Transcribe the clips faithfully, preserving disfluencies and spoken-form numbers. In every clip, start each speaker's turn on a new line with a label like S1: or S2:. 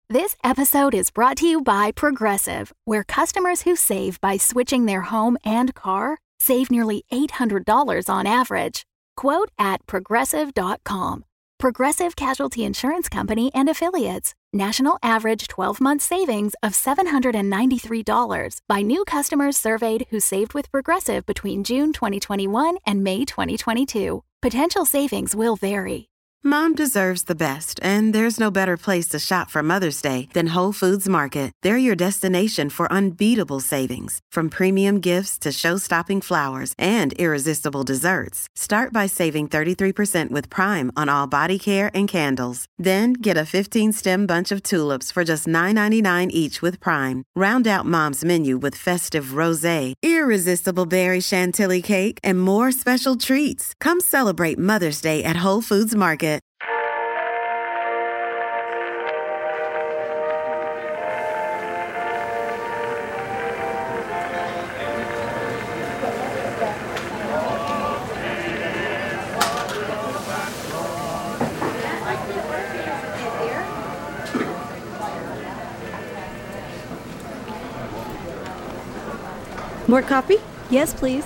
S1: This episode is brought to you by Progressive, where customers who save by switching their home and car save nearly eight hundred dollars on average. Quote at progressive dot com. Progressive Casualty Insurance Company and Affiliates. National average twelve-month savings of seven hundred ninety-three dollars by new customers surveyed who saved with Progressive between June twenty twenty-one and May twenty twenty-two. Potential savings will vary.
S2: Mom deserves the best, and there's no better place to shop for Mother's Day than Whole Foods Market. They're your destination for unbeatable savings, from premium gifts to show-stopping flowers and irresistible desserts. Start by saving thirty-three percent with Prime on all body care and candles. Then get a fifteen-stem bunch of tulips for just nine ninety-nine each with Prime. Round out Mom's menu with festive rosé, irresistible berry chantilly cake, and more special treats. Come celebrate Mother's Day at Whole Foods Market.
S3: More coffee?
S4: Yes, please.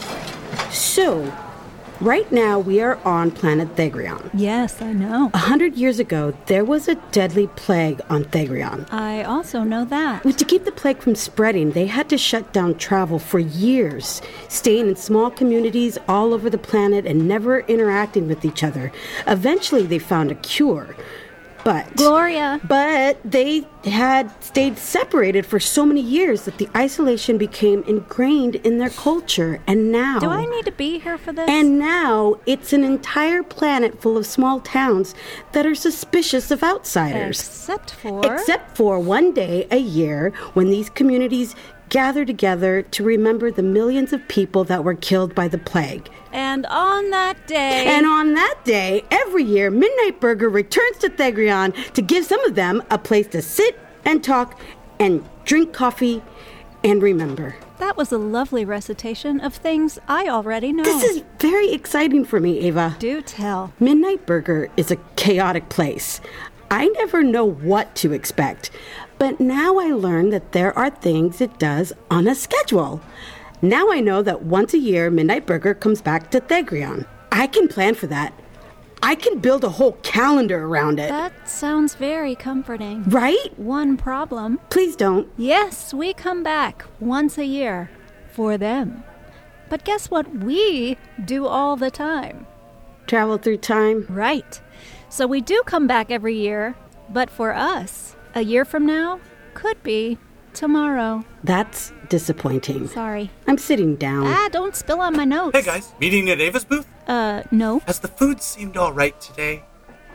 S3: So, right now we are on planet Thegrion.
S4: Yes, I know.
S3: A hundred years ago, there was a deadly plague on Thegrion.
S4: I also know that.
S3: To keep the plague from spreading, they had to shut down travel for years, staying in small communities all over the planet and never interacting with each other. Eventually, they found a cure. But
S4: Gloria.
S3: But they had stayed separated for so many years that the isolation became ingrained in their culture. And now...
S4: Do I need to be here for this?
S3: And now it's an entire planet full of small towns that are suspicious of outsiders.
S4: Except for...
S3: Except for one day a year when these communities gather together to remember the millions of people that were killed by the plague.
S4: And on that day...
S3: And on that day, every year, Midnight Burger returns to Thegrion to give some of them a place to sit and talk and drink coffee and remember.
S4: That was a lovely recitation of things I already know.
S3: This is very exciting for me, Ava.
S4: Do tell.
S3: Midnight Burger is a chaotic place. I never know what to expect. But now I learn that there are things it does on a schedule. Now I know that once a year, Midnight Burger comes back to Thegrion. I can plan for that. I can build a whole calendar around it.
S4: That sounds very comforting.
S3: Right?
S4: One problem.
S3: Please don't.
S4: Yes, we come back once a year for them. But guess what we do all the time?
S3: Travel through time?
S4: Right. So we do come back every year, but for us, a year from now could be tomorrow.
S3: That's disappointing.
S4: Sorry.
S3: I'm sitting down.
S4: Ah, don't spill on my notes.
S5: Hey guys, meeting at Ava's booth?
S4: Uh, no.
S5: Has the food seemed alright today?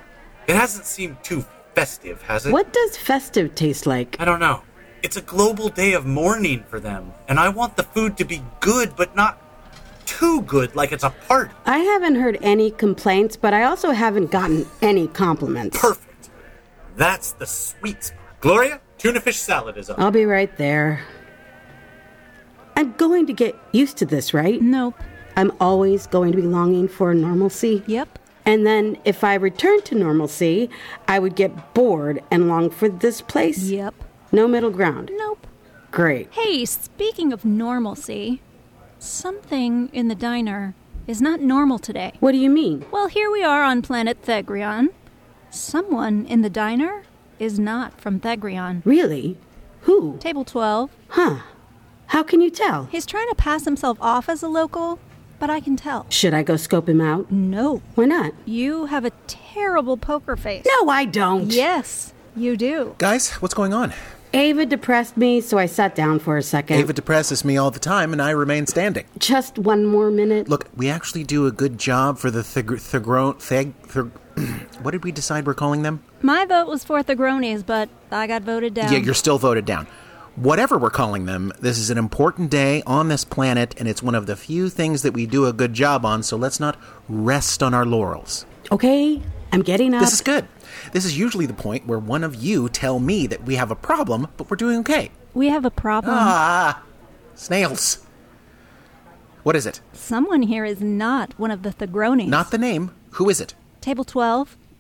S5: It hasn't seemed too festive, has it?
S3: What does festive taste like?
S5: I don't know. It's a global day of mourning for them, and I want the food to be good, but not too good, like it's a party.
S3: I haven't heard any complaints, but I also haven't gotten any compliments.
S5: Perfect. That's the sweet spot. Gloria, tuna fish salad is up.
S3: I'll be right there. I'm going to get used to this, right?
S4: Nope.
S3: I'm always going to be longing for normalcy.
S4: Yep.
S3: And then if I return to normalcy, I would get bored and long for this place?
S4: Yep.
S3: No middle ground?
S4: Nope.
S3: Great.
S4: Hey, speaking of normalcy, something in the diner is not normal today.
S3: What do you mean?
S4: Well, here we are on planet Thegrion. Someone in the diner is not from Thegrion.
S3: Really? Who?
S4: Table twelve.
S3: Huh. How can you tell?
S4: He's trying to pass himself off as a local, but I can tell.
S3: Should I go scope him out?
S4: No.
S3: Why not?
S4: You have a terrible poker face.
S3: No, I don't.
S4: Yes, you do.
S6: Guys, what's going on?
S3: Ava depressed me, so I sat down for a second.
S6: Ava depresses me all the time, and I remain standing.
S3: Just one more minute.
S6: Look, we actually do a good job for the Theg... Thegro... Theg... Theg... What did we decide we're calling them?
S4: My vote was for Thegronis, but I got voted down.
S6: Yeah, you're still voted down. Whatever we're calling them, this is an important day on this planet, and it's one of the few things that we do a good job on, so let's not rest on our laurels.
S3: Okay, I'm getting up.
S6: This is good. This is usually the point where one of you tell me that we have a problem, but we're doing okay.
S4: We have a problem.
S6: Ah, snails. What is it?
S4: Someone here is not one of the Thegronis.
S6: Not the name. Who is it?
S4: Table twelve.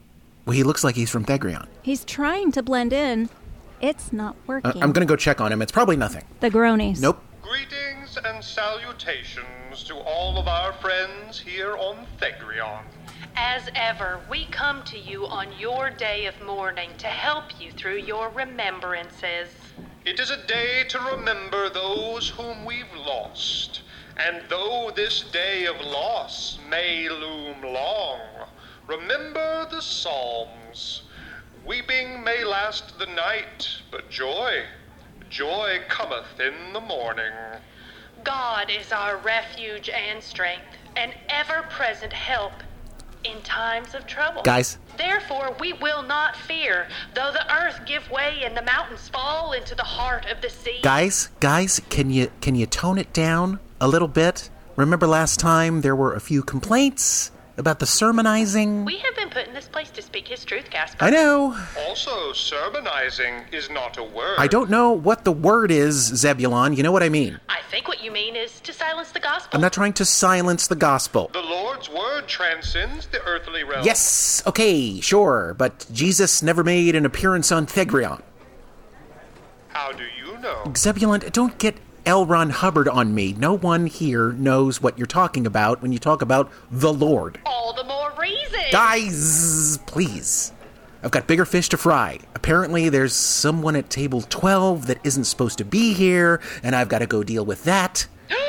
S6: Well, he looks like he's from Thegrion.
S4: He's trying to blend in. It's not
S6: Uh,
S4: working.
S6: I'm going to go check on him. It's probably nothing.
S4: The Gronies.
S6: Nope.
S7: Greetings and salutations to all of our friends here on Thegrion.
S8: As ever, we come to you on your day of mourning to help you through your remembrances.
S7: It is a day to remember those whom we've lost. And though this day of loss may loom long, remember the Psalms. Weeping may last the night, but joy, joy cometh in the morning.
S8: God is our refuge and strength, an ever-present help in times of trouble.
S6: Guys.
S8: Therefore we will not fear, though the earth give way and the mountains fall into the heart of the sea.
S6: Guys, guys, can you can you tone it down a little bit? Remember last time there were a few complaints about the sermonizing?
S8: We have been put in this place to speak his truth, Casper.
S6: I know.
S7: Also, sermonizing is not a word.
S6: I don't know what the word is, Zebulon. You know what I mean.
S8: I think what you mean is to silence the gospel.
S6: I'm not trying to silence the gospel.
S7: The Lord's word transcends the earthly realm.
S6: Yes, okay, sure, but Jesus never made an appearance on Thegrion.
S7: How do you know?
S6: Zebulon, don't get L. Ron Hubbard on me. No one here knows what you're talking about when you talk about the Lord.
S8: All the more reason.
S6: Guys, please. I've got bigger fish to fry. Apparently there's someone at table twelve that isn't supposed to be here, and I've got to go deal with that.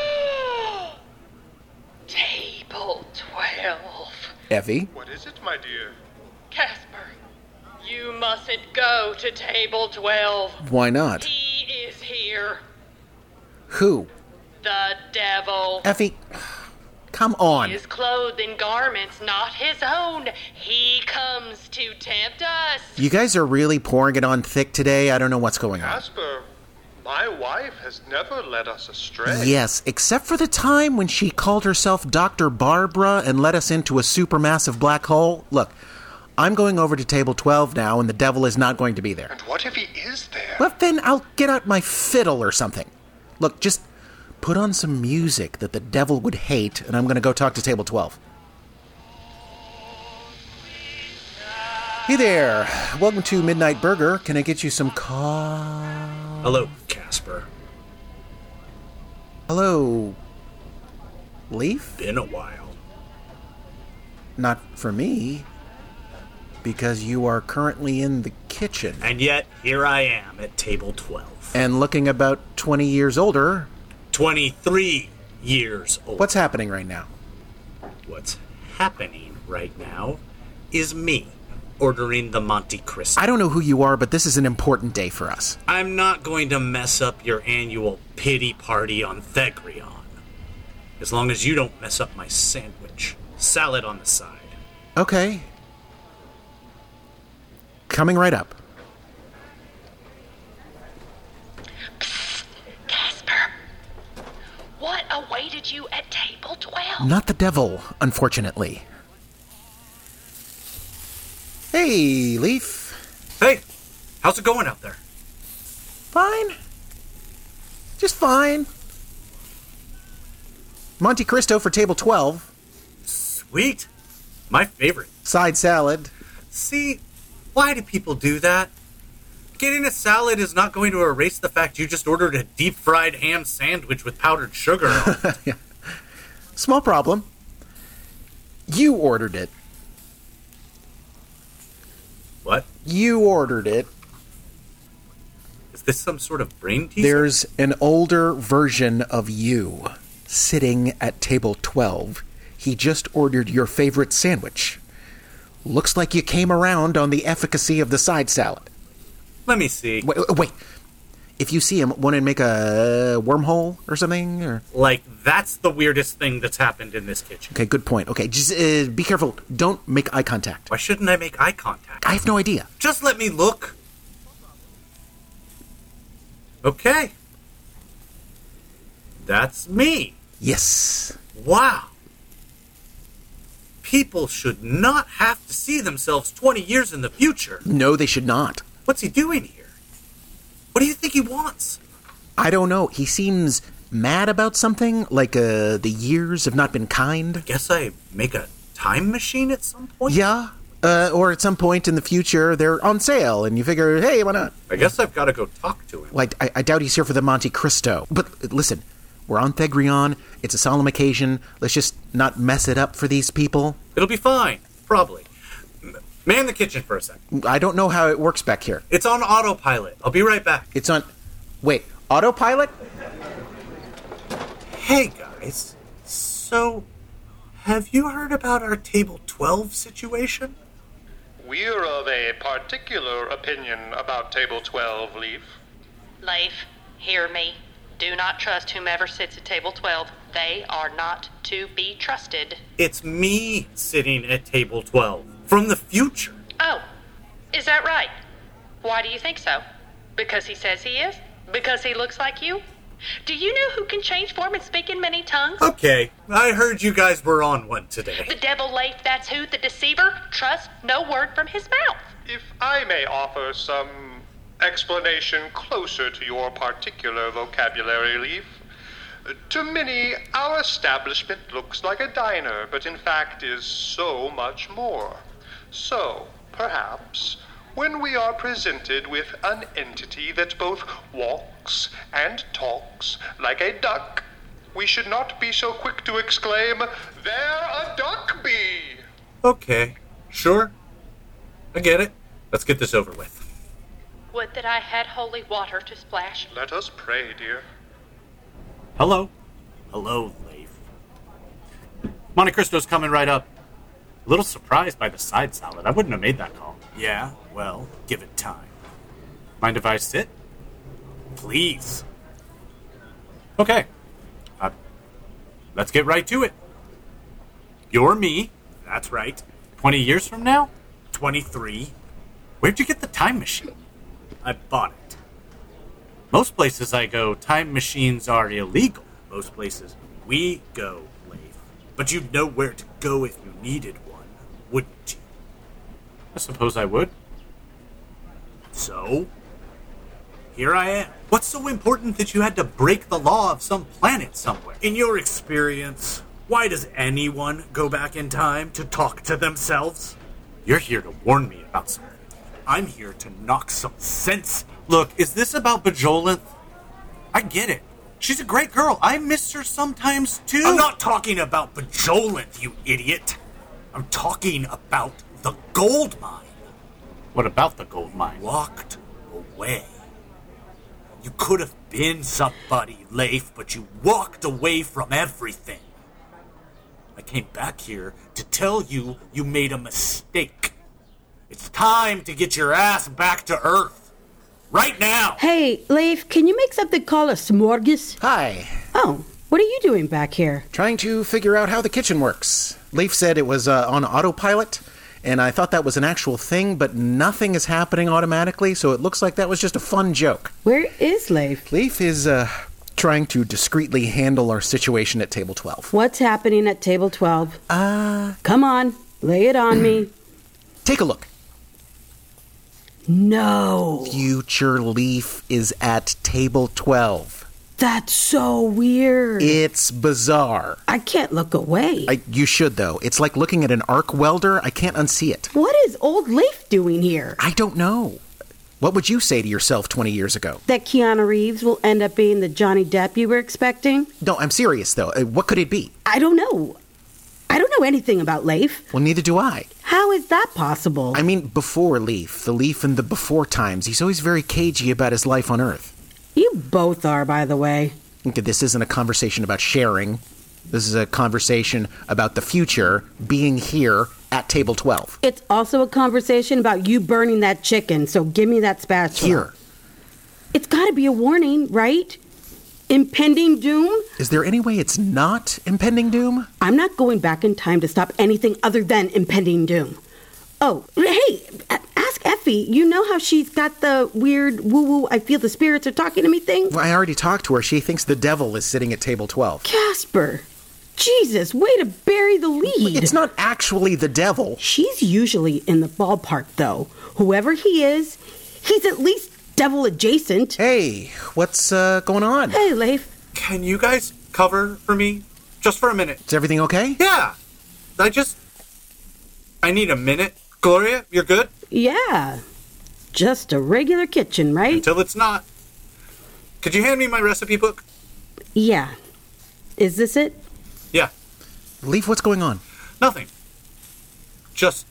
S8: Table twelve.
S6: Effie?
S7: What is it, my dear?
S8: Casper, you mustn't go to table twelve.
S6: Why not?
S8: He is here.
S6: Who?
S8: The devil.
S6: Effie, come on.
S8: He is clothed in garments not his own. He comes to tempt us.
S6: You guys are really pouring it on thick today. I don't know what's going on.
S7: Casper, my wife has never led us astray.
S6: Yes, except for the time when she called herself Doctor Barbara and led us into a supermassive black hole. Look, I'm going over to table twelve now, and the devil is not going to be there.
S7: And what if he is there?
S6: Well, then I'll get out my fiddle or something. Look, just put on some music that the devil would hate, and I'm going to go talk to table twelve. Hey there. Welcome to Midnight Burger. Can I get you some coffee?
S5: Hello, Casper.
S6: Hello, Leaf?
S5: Been a while.
S6: Not for me, because you are currently in the kitchen.
S5: And yet, here I am at table twelve.
S6: And looking about twenty years older.
S5: twenty-three years old.
S6: What's happening right now?
S5: What's happening right now is me ordering the Monte Cristo.
S6: I don't know who you are, but this is an important day for us.
S5: I'm not going to mess up your annual pity party on Thegrion. As long as you don't mess up my sandwich. Salad on the side.
S6: Okay. Coming right up.
S8: Casper, what awaited you at table twelve?
S6: Not the devil, unfortunately. Hey, Leaf.
S5: Hey, how's it going out there?
S6: Fine. Just fine. Monte Cristo for table twelve.
S5: Sweet. My favorite.
S6: Side salad.
S5: See, why do people do that? Getting a salad is not going to erase the fact you just ordered a deep-fried ham sandwich with powdered sugar on it.
S6: Yeah. Small problem. You ordered it.
S5: What?
S6: You ordered it.
S5: Is this some sort of brain teaser?
S6: There's an older version of you sitting at table twelve. He just ordered your favorite sandwich. Looks like you came around on the efficacy of the side salad.
S5: Let me see.
S6: Wait, wait. If you see him, want to make a wormhole or something? Or
S5: Like, that's the weirdest thing that's happened in this kitchen.
S6: okay, good point. Okay, just uh, be careful. Don't make eye contact.
S5: Why shouldn't I make eye contact?
S6: I have no idea.
S5: Just let me look. Okay. That's me.
S6: Yes.
S5: Wow. People should not have to see themselves twenty years in the future.
S6: No, they should not.
S5: What's he doing here? What do you think he wants?
S6: I don't know. He seems mad about something, like uh, the years have not been kind.
S5: Guess I make a time machine at some point?
S6: Yeah, Uh, or at some point in the future, they're on sale, and you figure, hey, why not?
S5: I guess I've got to go talk to him.
S6: Well, I, I doubt he's here for the Monte Cristo. But listen, we're on Thegrion. It's a solemn occasion. Let's just not mess it up for these people.
S5: It'll be fine, probably. Man the kitchen for a second.
S6: I don't know how it works back here.
S5: It's on autopilot. I'll be right back.
S6: It's on... Wait, autopilot?
S5: Hey, guys. So, have you heard about our Table twelve situation?
S7: We're of a particular opinion about Table twelve, Leaf.
S8: Leif, hear me. Do not trust whomever sits at Table twelve. They are not to be trusted.
S5: It's me sitting at Table twelve. From the future.
S8: Oh, is that right? Why do you think so? Because he says he is? Because he looks like you? Do you know who can change form and speak in many tongues?
S5: Okay, I heard you guys were on one today.
S8: The devil Leif, that's who, the deceiver. Trust no word from his mouth.
S7: If I may offer some explanation closer to your particular vocabulary, Leaf. To many, our establishment looks like a diner, but in fact is so much more. So, perhaps, when we are presented with an entity that both walks and talks like a duck, we should not be so quick to exclaim, "There a duck be!"
S5: Okay, sure. I get it. Let's get this over with.
S8: Would that I had holy water to splash.
S7: Let us pray, dear.
S5: Hello. Hello, Leif. Monte Cristo's coming right up. A little surprised by the side salad. I wouldn't have made that call. Yeah, well, give it time. Mind if I sit? Please. Okay. Uh, let's get right to it. You're me. That's right. Twenty years from now? Twenty-three. Where'd you get the time machine? I bought it. Most places I go, time machines are illegal. Most places we go, Leif. But you'd know where to go if you needed one, wouldn't you? I suppose I would. So, here I am. What's so important that you had to break the law of some planet somewhere? In your experience, why does anyone go back in time to talk to themselves? You're here to warn me about something. I'm here to knock some sense. Look, is this about Bajolith? I get it. She's a great girl. I miss her sometimes, too. I'm not talking about Bajolith, you idiot. I'm talking about the gold mine. What about the gold mine? Walked away. You could have been somebody, Leif, but you walked away from everything. I came back here to tell you you made a mistake. It's time to get your ass back to Earth. Right now!
S3: Hey, Leif, can you make something called a smorgas?
S6: Hi.
S3: Oh, what are you doing back here?
S6: Trying to figure out how the kitchen works. Leif said it was uh, on autopilot, and I thought that was an actual thing, but nothing is happening automatically, so it looks like that was just a fun joke.
S3: Where is Leif?
S6: Leif is uh, trying to discreetly handle our situation at Table twelve.
S3: What's happening at Table twelve?
S6: Uh...
S3: Come on, lay it on me.
S6: Take a look.
S3: No.
S6: Future Leif is at Table twelve.
S3: That's so weird.
S6: It's bizarre.
S3: I can't look away.
S6: I, you should, though. It's like looking at an arc welder. I can't unsee it.
S3: What is old Leif doing here?
S6: I don't know. What would you say to yourself twenty years ago?
S3: That Keanu Reeves will end up being the Johnny Depp you were expecting?
S6: No, I'm serious, though. Uh, what could it be?
S3: I don't know. I don't know anything about Leif.
S6: Well, neither do I.
S3: How is that possible?
S6: I mean, before Leif. The Leif in the before times. He's always very cagey about his life on Earth.
S3: You both are, by the way.
S6: Okay, this isn't a conversation about sharing. This is a conversation about the future being here at Table twelve.
S3: It's also a conversation about you burning that chicken, so give me that spatula.
S6: Here.
S3: It's gotta be a warning, right? Impending doom?
S6: Is there any way it's not impending doom?
S3: I'm not going back in time to stop anything other than impending doom. Oh, hey, ask Effie. You know how she's got the weird woo-woo, I feel the spirits are talking to me thing?
S6: Well, I already talked to her. She thinks the devil is sitting at Table twelve.
S3: Casper, Jesus, way to bury the lead.
S6: It's not actually the devil.
S3: She's usually in the ballpark, though. Whoever he is, he's at least devil adjacent.
S6: Hey, what's uh, going on?
S3: Hey, Leif.
S5: Can you guys cover for me? Just for a minute.
S6: Is everything okay?
S5: Yeah. I just... I need a minute Gloria, you're good?
S3: Yeah. Just a regular kitchen, right?
S5: Until it's not. Could you hand me my recipe book?
S3: Yeah. Is this it?
S5: Yeah.
S6: Leaf, what's going on?
S5: Nothing. Just...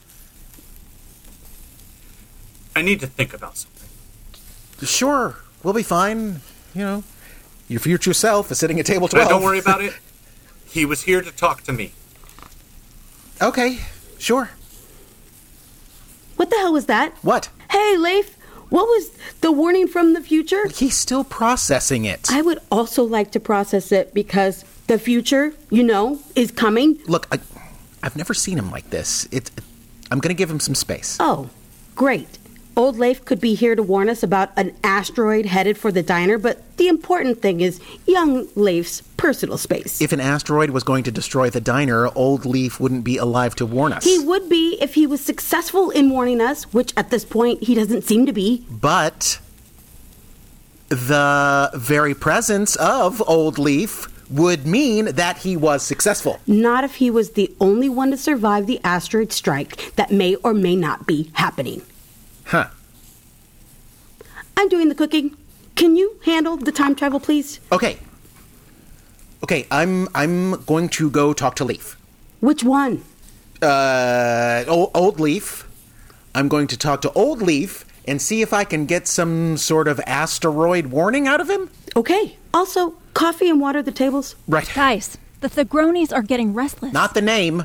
S5: I need to think about something.
S6: Sure, we'll be fine. You know, your future self is sitting at table twelve.
S5: Uh, don't worry about it. He was here to talk to me.
S6: Okay, sure.
S3: What the hell was that?
S6: What?
S3: Hey, Leif, what was the warning from the future?
S6: He's still processing it.
S3: I would also like to process it because the future, you know, is coming.
S6: Look, I, I've never seen him like this. It, I'm going to give him some space.
S3: Oh, great. Old Leif could be here to warn us about an asteroid headed for the diner, but the important thing is young Leif's personal space.
S6: If an asteroid was going to destroy the diner, old Leif wouldn't be alive to warn us.
S3: He would be if he was successful in warning us, which at this point he doesn't seem to be.
S6: But the very presence of old Leif would mean that he was successful.
S3: Not if he was the only one to survive the asteroid strike that may or may not be happening.
S6: Huh.
S3: I'm doing the cooking. Can you handle the time travel, please?
S6: Okay. Okay, I'm I'm going to go talk to Leif.
S3: Which one?
S6: Uh, old, old Leif. I'm going to talk to old Leif and see if I can get some sort of asteroid warning out of him.
S3: Okay. Also, coffee and water the tables.
S6: Right.
S4: Guys, the Thigronis are getting restless.
S6: Not the name.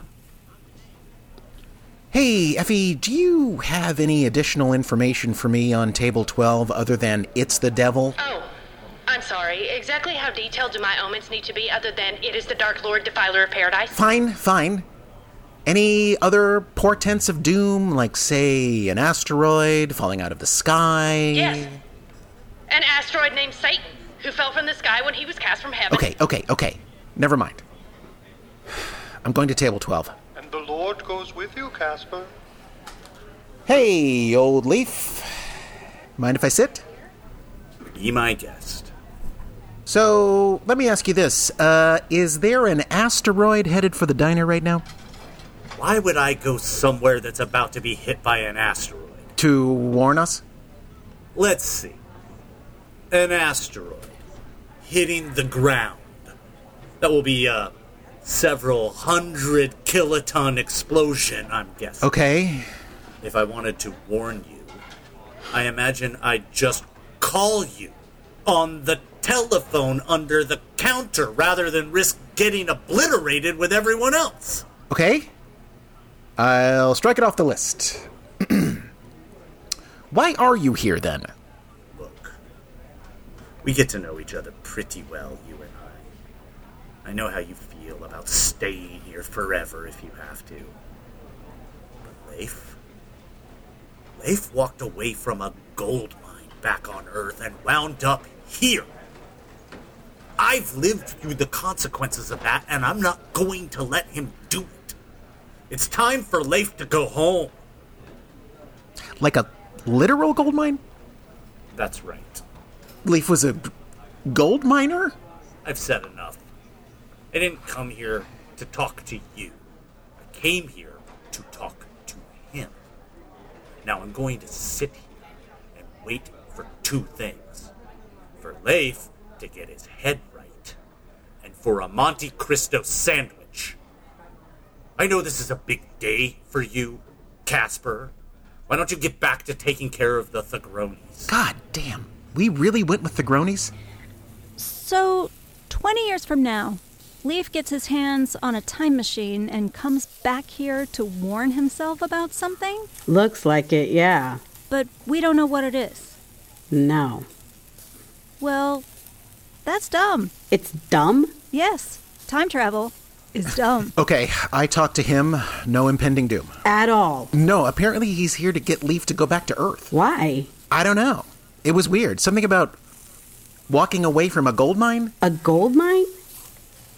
S6: Hey, Effie, do you have any additional information for me on table twelve other than it's the devil?
S8: Oh, I'm sorry. Exactly how detailed do my omens need to be other than it is the Dark Lord, defiler of paradise?
S6: Fine, fine. Any other portents of doom, like, say, an asteroid falling out of the sky?
S8: Yes. An asteroid named Satan, who fell from the sky when he was cast from heaven.
S6: Okay, okay, okay. Never mind. I'm going to table twelve.
S7: And the Lord goes with you, Casper.
S6: Hey, old Leif. Mind if I sit?
S5: Be my guest.
S6: So, let me ask you this. Uh, is there an asteroid headed for the diner right now?
S5: Why would I go somewhere that's about to be hit by an asteroid?
S6: To warn us?
S5: Let's see. An asteroid hitting the ground. That will be a several hundred kiloton explosion, I'm guessing.
S6: Okay.
S5: If I wanted to warn you, I imagine I'd just call you on the telephone under the counter rather than risk getting obliterated with everyone else.
S6: Okay. I'll strike it off the list. Why are you here, then?
S5: Look, we get to know each other pretty well, you and I. I know how you feel about staying here forever if you have to. But Leif? Leif walked away from a gold mine back on Earth and wound up here. I've lived through the consequences of that, and I'm not going to let him do it. It's time for Leif to go home.
S6: Like a literal gold mine?
S5: That's right.
S6: Leif was a gold miner?
S5: I've said enough. I didn't come here to talk to you. I came here to talk to him. Now I'm going to sit here and wait for two things. For Leif to get his head right, and for a Monte Cristo sandwich. I know this is a big day for you, Casper. Why don't you get back to taking care of the Thigronis?
S6: God damn. We really went with the Gronies?
S4: So, twenty years from now, Leif gets his hands on a time machine and comes back here to warn himself about something?
S3: Looks like it, yeah.
S4: But we don't know what it is.
S3: No.
S4: Well, that's dumb.
S3: It's dumb?
S4: Yes, time travel is dumb.
S6: Okay, I talked to him. No impending doom.
S3: At all.
S6: No, apparently he's here to get Leif to go back to Earth.
S3: Why?
S6: I don't know. It was weird. Something about walking away from a gold mine?
S3: A gold mine?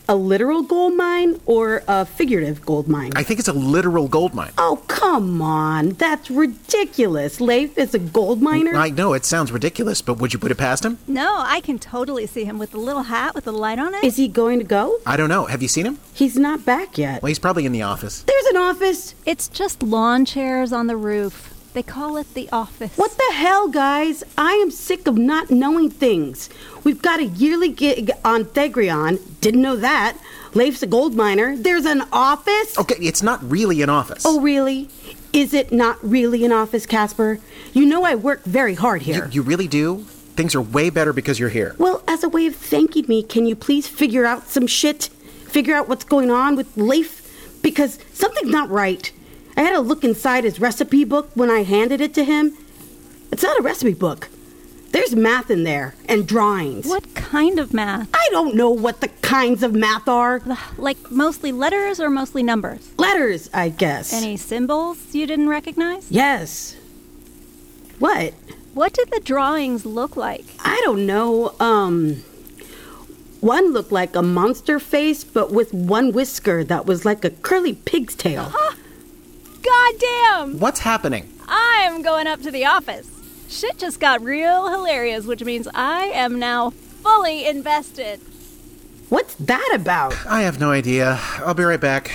S3: a literal gold mine or a figurative gold mine?
S6: I think it's a literal gold mine.
S3: Oh, come on. That's ridiculous. Leif is a gold miner?
S6: I know, it sounds ridiculous, but would you put it past him?
S4: No, I can totally see him with the little hat with the light on it.
S3: Is he going to go?
S6: I don't know. Have you seen him?
S3: He's not back yet.
S6: Well, he's probably in the office.
S3: There's an office.
S4: It's just lawn chairs on the roof. They call it the office.
S3: What the hell, guys? I am sick of not knowing things. We've got a yearly gig on Thegrion. Didn't know that. Leif's a gold miner. There's an office?
S6: Okay, it's not really an office.
S3: Oh, really? Is it not really an office, Casper? You know I work very hard here.
S6: You, you really do? Things are way better because you're here.
S3: Well, as a way of thanking me, can you please figure out some shit? Figure out what's going on with Leif? Because something's not right. I had to look inside his recipe book when I handed it to him. It's not a recipe book. There's math in there, and drawings.
S4: What kind of math?
S3: I don't know what the kinds of math are.
S4: Like mostly letters or mostly numbers?
S3: Letters, I guess.
S4: Any symbols you didn't recognize?
S3: Yes. What?
S4: What did the drawings look like?
S3: I don't know. Um, one looked like a monster face, but with one whisker that was like a curly pig's tail.
S4: Huh? Goddamn!
S6: What's happening?
S4: I'm going up to the office. Shit just got real hilarious, which means I am now fully invested.
S3: What's that about?
S6: I have no idea. I'll be right back.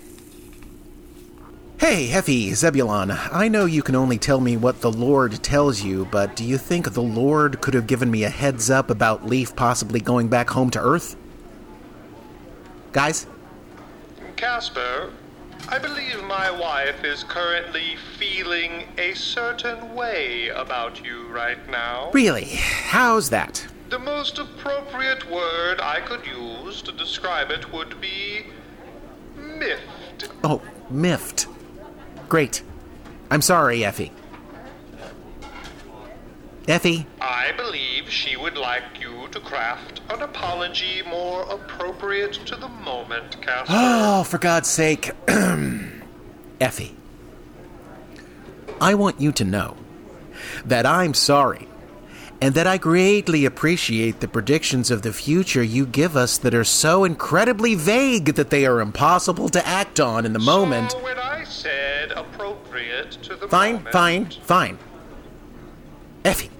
S6: Hey, Hefe, Zebulon, I know you can only tell me what the Lord tells you, but do you think the Lord could have given me a heads up about Leif possibly going back home to Earth? Guys?
S7: Casper, I believe my wife is currently feeling a certain way about you right now.
S6: Really? How's that?
S7: The most appropriate word I could use to describe it would be miffed.
S6: Oh, miffed. Great. I'm sorry, Effie. Effie?
S7: I believe she would like you to craft an apology more appropriate to the moment, Casper.
S6: Oh, for God's sake. Effie. I want you to know that I'm sorry, and that I greatly appreciate the predictions of the future you give us that are so incredibly vague that they are impossible to act on in the moment.
S7: So when I said appropriate to the
S6: Fine,
S7: moment...
S6: fine, fine. Effie.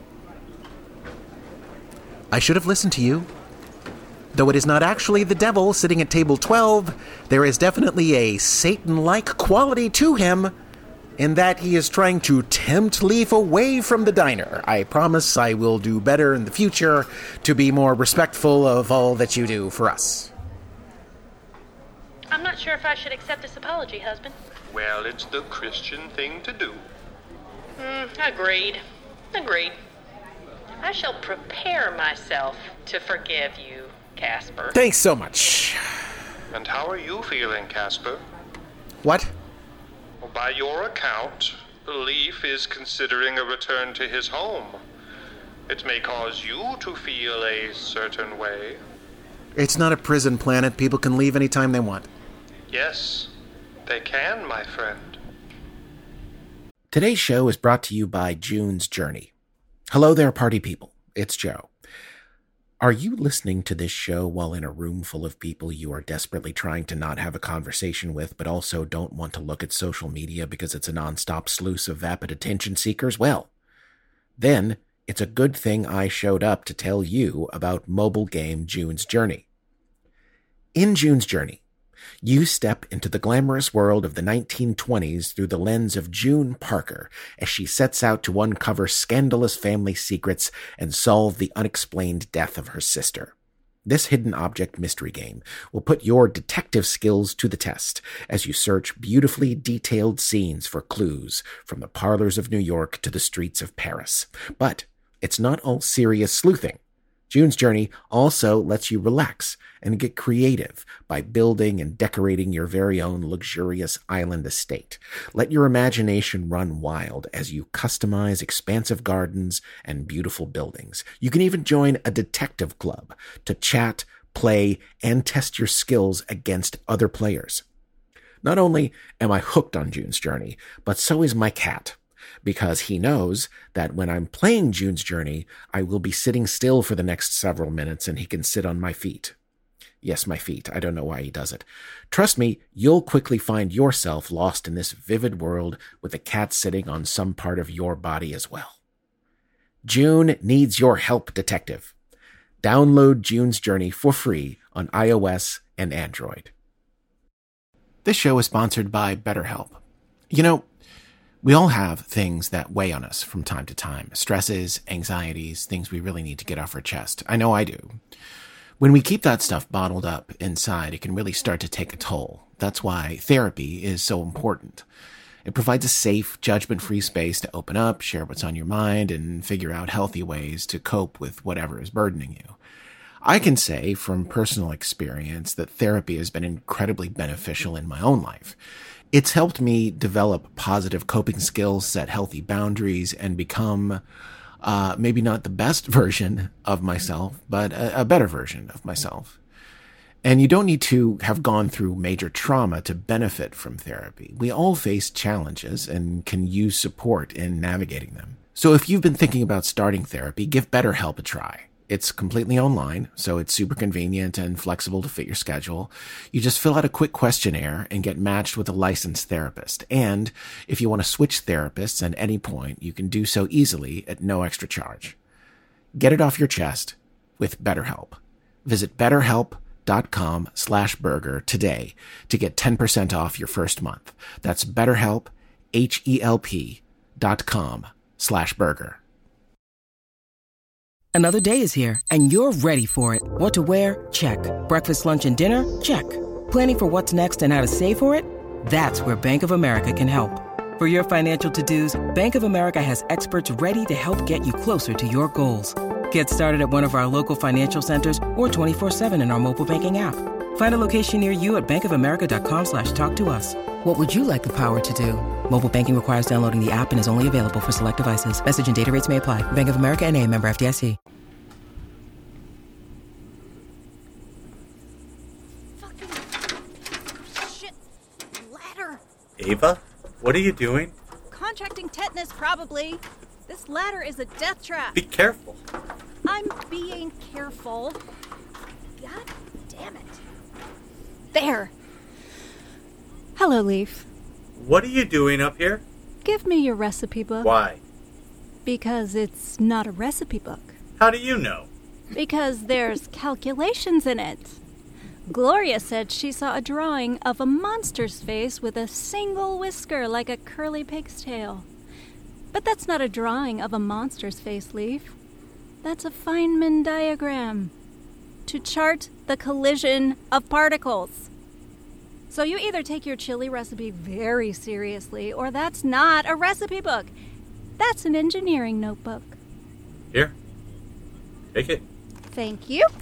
S6: I should have listened to you. Though it is not actually the devil sitting at table twelve, there is definitely a Satan-like quality to him, in that he is trying to tempt Leif away from the diner. I promise I will do better in the future to be more respectful of all that you do for us.
S8: I'm not sure if I should accept this apology, husband.
S7: Well, it's the Christian thing to do.
S8: Mm, agreed. Agreed. I shall prepare myself to forgive you, Casper.
S6: Thanks so much.
S7: And how are you feeling, Casper?
S6: What?
S7: Well, by your account, Leif is considering a return to his home. It may cause you to feel a certain way.
S6: It's not a prison planet. People can leave anytime they want.
S7: Yes, they can, my friend.
S6: Today's show is brought to you by June's Journey. Hello there, party people. It's Joe. Are you listening to this show while in a room full of people you are desperately trying to not have a conversation with, but also don't want to look at social media because it's a nonstop sluice of vapid attention seekers? Well, then it's a good thing I showed up to tell you about mobile game June's Journey. In June's Journey, you step into the glamorous world of the nineteen twenties through the lens of June Parker as she sets out to uncover scandalous family secrets and solve the unexplained death of her sister. This hidden object mystery game will put your detective skills to the test as you search beautifully detailed scenes for clues from the parlors of New York to the streets of Paris. But it's not all serious sleuthing. June's Journey also lets you relax and get creative by building and decorating your very own luxurious island estate. Let your imagination run wild as you customize expansive gardens and beautiful buildings. You can even join a detective club to chat, play, and test your skills against other players. Not only am I hooked on June's Journey, but so is my cat, because he knows that when I'm playing June's Journey, I will be sitting still for the next several minutes and he can sit on my feet. Yes, my feet. I don't know why he does it. Trust me, you'll quickly find yourself lost in this vivid world with a cat sitting on some part of your body as well. June needs your help, detective. Download June's Journey for free on iOS and Android. This show is sponsored by BetterHelp. You know, we all have things that weigh on us from time to time. Stresses, anxieties, things we really need to get off our chest. I know I do. When we keep that stuff bottled up inside, it can really start to take a toll. That's why therapy is so important. It provides a safe, judgment-free space to open up, share what's on your mind, and figure out healthy ways to cope with whatever is burdening you. I can say from personal experience that therapy has been incredibly beneficial in my own life. It's helped me develop positive coping skills, set healthy boundaries, and become uh, maybe not the best version of myself, but a, a better version of myself. And you don't need to have gone through major trauma to benefit from therapy. We all face challenges and can use support in navigating them. So if you've been thinking about starting therapy, give BetterHelp a try. It's completely online, so it's super convenient and flexible to fit your schedule. You just fill out a quick questionnaire and get matched with a licensed therapist. And if you want to switch therapists at any point, you can do so easily at no extra charge. Get it off your chest with BetterHelp. Visit BetterHelp.com slash burger today to get ten percent off your first month. That's BetterHelp, H-E-L-P dot com slash burger.
S9: Another day is here, and you're ready for it. What to wear? Check. Breakfast, lunch, and dinner? Check. Planning for what's next and how to save for it? That's where Bank of America can help. For your financial to-dos, Bank of America has experts ready to help get you closer to your goals. Get started at one of our local financial centers or twenty-four seven in our mobile banking app. Find a location near you at bankofamerica.com slash talk to us. What would you like the power to do? Mobile banking requires downloading the app and is only available for select devices. Message and data rates may apply. Bank of America N A, member F D I C.
S4: Fucking shit. Ladder.
S5: Ava, what are you doing?
S4: Contracting tetanus, probably. This ladder is a death trap.
S5: Be careful.
S4: I'm being careful. God damn it. There. Hello, Leaf.
S5: What are you doing up here?
S4: Give me your recipe book.
S5: Why?
S4: Because it's not a recipe book.
S5: How do you know?
S4: Because there's calculations in it. Gloria said she saw a drawing of a monster's face with a single whisker like a curly pig's tail. But that's not a drawing of a monster's face, Leaf. That's a Feynman diagram to chart the collision of particles. So you either take your chili recipe very seriously, or that's not a recipe book. That's an engineering notebook.
S5: Here. Take it.
S4: Thank you.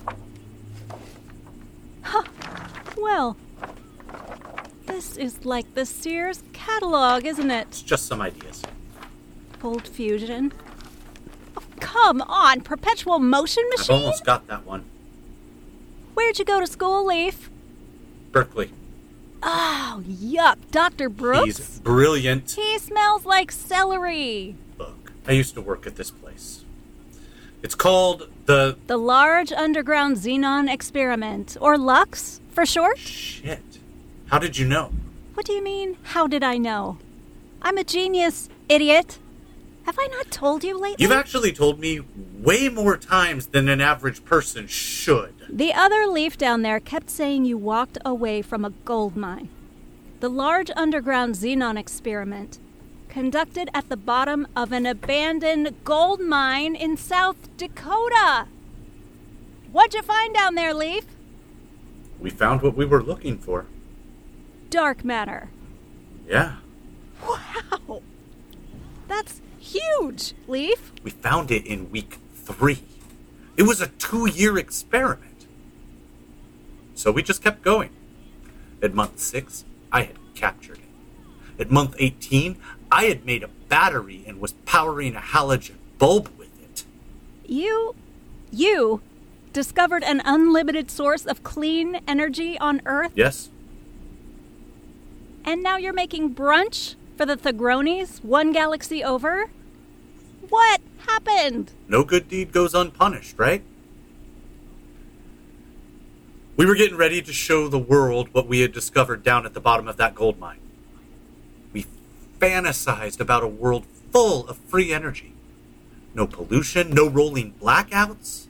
S4: Huh. Well, this is like the Sears catalog, isn't it?
S5: It's just some ideas.
S4: Cold fusion. Oh, come on, perpetual motion machine?
S5: I've almost got that one.
S4: Where'd you go to school, Leaf?
S5: Berkeley.
S4: Oh, yuck. Doctor Brooks?
S5: He's brilliant.
S4: He smells like celery.
S5: Look, I used to work at this place. It's called the...
S4: The Large Underground Xenon Experiment, or LUX, for short.
S5: Shit. How did you know?
S4: What do you mean, how did I know? I'm a genius, idiot. Have I not told you lately?
S5: You've actually told me way more times than an average person should.
S4: The other Leaf down there kept saying you walked away from a gold mine. The Large Underground Xenon Experiment, conducted at the bottom of an abandoned gold mine in South Dakota. What'd you find down there, Leaf?
S5: We found what we were looking for.
S4: Dark matter.
S5: Yeah.
S4: Wow. That's huge, Leaf.
S5: We found it in week three. It was a two-year experiment. So we just kept going. At month six, I had captured it. At month eighteen, I had made a battery and was powering a halogen bulb with it.
S4: You, you discovered an unlimited source of clean energy on Earth?
S5: Yes.
S4: And now you're making brunch for the Thagronis one galaxy over? What happened?
S5: No good deed goes unpunished, right? We were getting ready to show the world what we had discovered down at the bottom of that gold mine. We fantasized about a world full of free energy. No pollution, no rolling blackouts.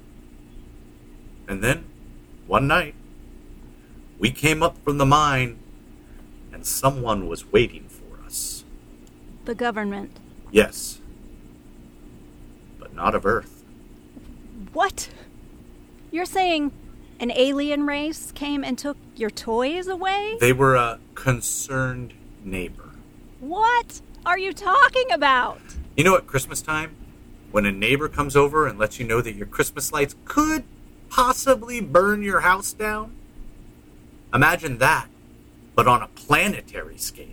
S5: And then, one night, we came up from the mine, and someone was waiting for us.
S4: The government.
S5: Yes. But not of Earth.
S4: What? You're saying an alien race came and took your toys away?
S5: They were a concerned neighbor.
S4: What are you talking about?
S5: You know, at Christmas time, when a neighbor comes over and lets you know that your Christmas lights could possibly burn your house down? Imagine that, but on a planetary scale.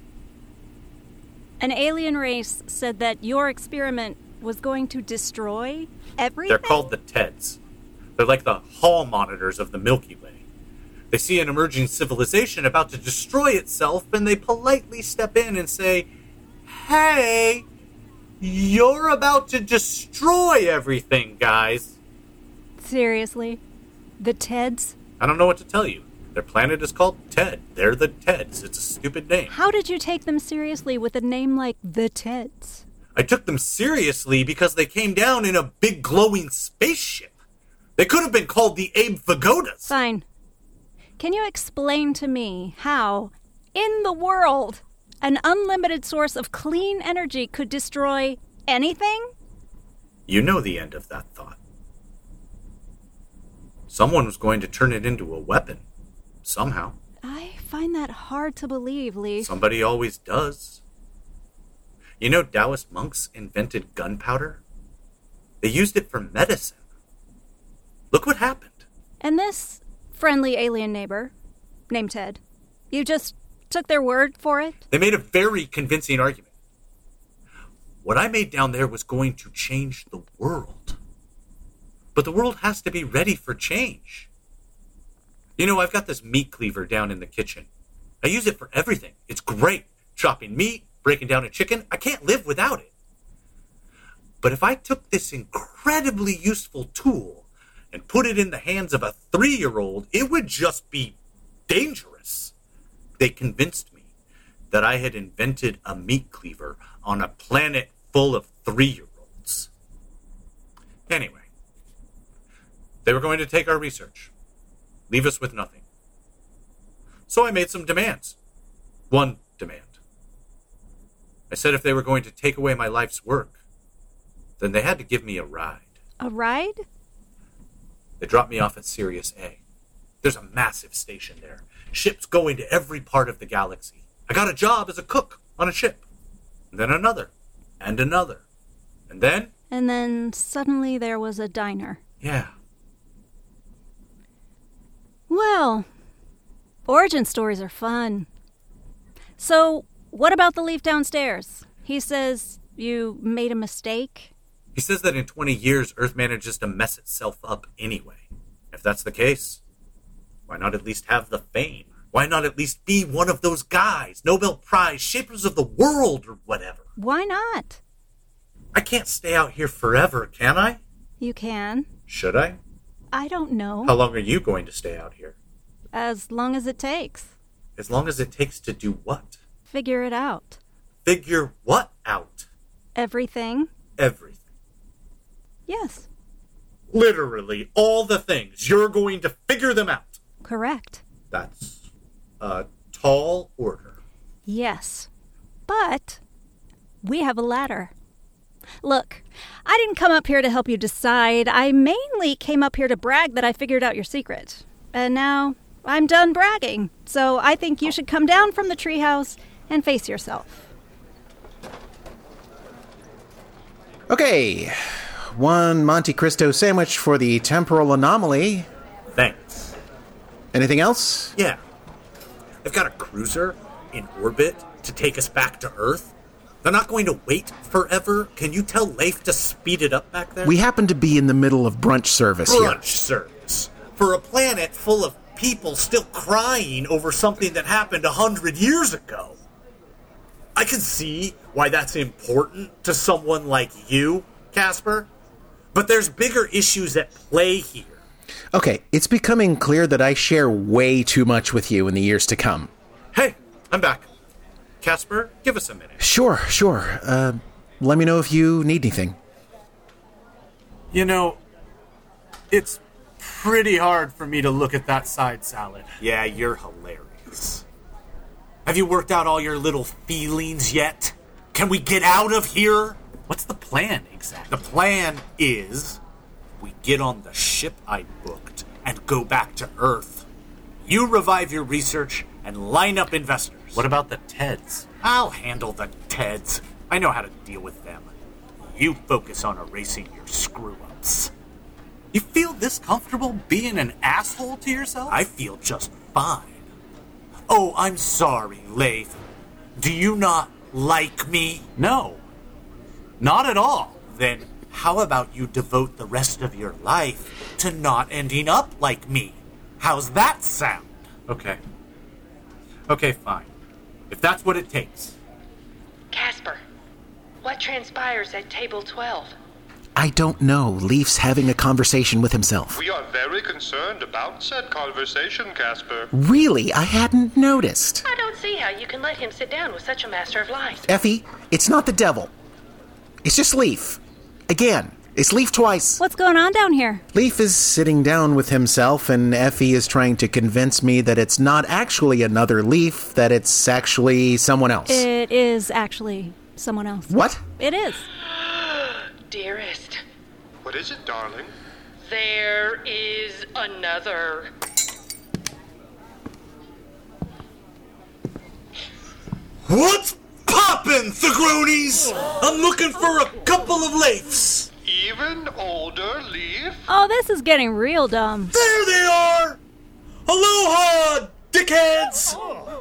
S4: An alien race said that your experiment was going to destroy everything?
S5: They're called the TEDs. They're like the hall monitors of the Milky Way. They see an emerging civilization about to destroy itself, and they politely step in and say, "Hey, you're about to destroy everything, guys."
S4: Seriously? The TEDs?
S5: I don't know what to tell you. Their planet is called TED. They're the TEDs. It's a stupid name.
S4: How did you take them seriously with a name like the TEDs?
S5: I took them seriously because they came down in a big glowing spaceship. They could have been called the Abe Vigodas.
S4: Fine. Can you explain to me how, in the world, an unlimited source of clean energy could destroy anything?
S5: You know the end of that thought. Someone was going to turn it into a weapon. Somehow.
S4: I find that hard to believe, Lee.
S5: Somebody always does. You know, Taoist monks invented gunpowder? They used it for medicine. Look what happened.
S4: And this friendly alien neighbor, named Ted, you just took their word for it?
S5: They made a very convincing argument. What I made down there was going to change the world. But the world has to be ready for change. You know, I've got this meat cleaver down in the kitchen. I use it for everything. It's great. Chopping meat, breaking down a chicken. I can't live without it. But if I took this incredibly useful tool and put it in the hands of a three-year-old, it would just be dangerous. They convinced me that I had invented a meat cleaver on a planet full of three-year-olds. Anyway, they were going to take our research. Leave us with nothing. So I made some demands. One demand. I said if they were going to take away my life's work, then they had to give me a ride.
S4: A ride?
S5: They dropped me off at Sirius A. There's a massive station there. Ships going to every part of the galaxy. I got a job as a cook on a ship. And then another. And another. And then?
S4: And then suddenly there was a diner.
S5: Yeah.
S4: Well, origin stories are fun. So, what about the leaf downstairs? He says you made a mistake?
S5: He says that in twenty years, Earth manages to mess itself up anyway. If that's the case, why not at least have the fame? Why not at least be one of those guys, Nobel Prize, shapers of the world, or whatever?
S4: Why not?
S5: I can't stay out here forever, can I?
S4: You can.
S5: Should I?
S4: I don't know.
S5: How long are you going to stay out here?
S4: As long as it takes.
S5: As long as it takes to do what?
S4: Figure it out.
S5: Figure what out?
S4: Everything.
S5: Everything.
S4: Yes.
S5: Literally all the things. You're going to figure them out.
S4: Correct.
S5: That's a tall order.
S4: Yes. But we have a ladder. Look, I didn't come up here to help you decide. I mainly came up here to brag that I figured out your secret. And now I'm done bragging. So I think you should come down from the treehouse and face yourself.
S6: Okay. One Monte Cristo sandwich for the temporal anomaly.
S5: Thanks.
S6: Anything else?
S5: Yeah. I've got a cruiser in orbit to take us back to Earth. They're not going to wait forever. Can you tell Leif to speed it up back there?
S6: We happen to be in the middle of brunch service here.
S5: Brunch service. For a planet full of people still crying over something that happened a hundred years ago. I can see why that's important to someone like you, Casper. But there's bigger issues at play here.
S6: Okay, it's becoming clear that I share way too much with you in the years to come.
S5: Hey, I'm back. Casper, give us a minute.
S6: Sure, sure. Uh, let me know if you need anything.
S10: You know, it's pretty hard for me to look at that side salad.
S5: Yeah, you're hilarious. Have you worked out all your little feelings yet? Can we get out of here?
S10: What's the plan exactly?
S5: The plan is we get on the ship I booked and go back to Earth. You revive your research and line up investors.
S10: What about the Teds?
S5: I'll handle the Teds. I know how to deal with them. You focus on erasing your screw-ups.
S10: You feel this comfortable being an asshole to yourself?
S5: I feel just fine. Oh, I'm sorry, Leif. Do you not like me?
S10: No. Not at all.
S5: Then how about you devote the rest of your life to not ending up like me? How's that sound?
S10: Okay. Okay, fine. If that's what it takes.
S8: Casper, what transpires at table twelve?
S6: I don't know. Leaf's having a conversation with himself.
S7: We are very concerned about said conversation, Casper.
S6: Really? I hadn't noticed.
S8: I don't see how you can let him sit down with such a master of lies.
S6: Effie, it's not the devil. It's just Leaf. Again, it's Leaf twice.
S4: What's going on down here?
S6: Leaf is sitting down with himself, and Effie is trying to convince me that it's not actually another Leaf, that it's actually someone else.
S4: It is actually someone else.
S6: What?
S4: It is.
S8: Dearest,
S7: What is it, darling?
S8: there is another.
S5: What's poppin', Thigronies? I'm looking for a couple of Leifs.
S7: Even older Leaf?
S4: Oh, this is getting real dumb.
S5: There they are! Aloha, dickheads!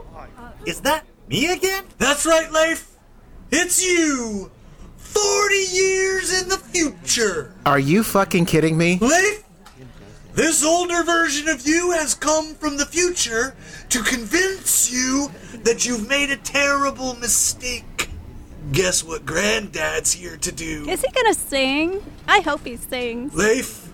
S5: Is that me again? That's right, Leif. It's you. Forty years in the future.
S6: Are you fucking kidding me?
S5: Leif, this older version of you has come from the future to convince you that you've made a terrible mistake. Guess what Granddad's here to do?
S4: Is he gonna sing? I hope he sings.
S5: Leif,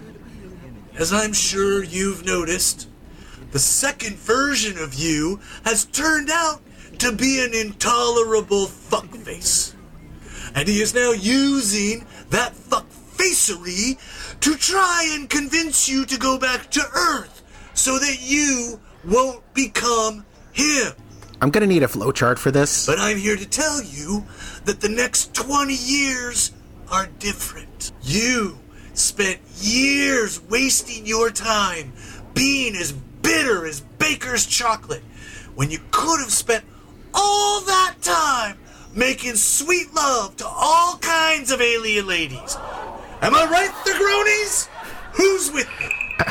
S5: as I'm sure you've noticed, the second version of you has turned out to be an intolerable fuckface. And he is now using that fuckfacery to try and convince you to go back to Earth so that you won't become him.
S6: I'm gonna need a flowchart for this.
S5: But I'm here to tell you that the next twenty years are different. You spent years wasting your time being as bitter as baker's chocolate when you could have spent all that time making sweet love to all kinds of alien ladies. Am I right, Thigronies? Who's with me?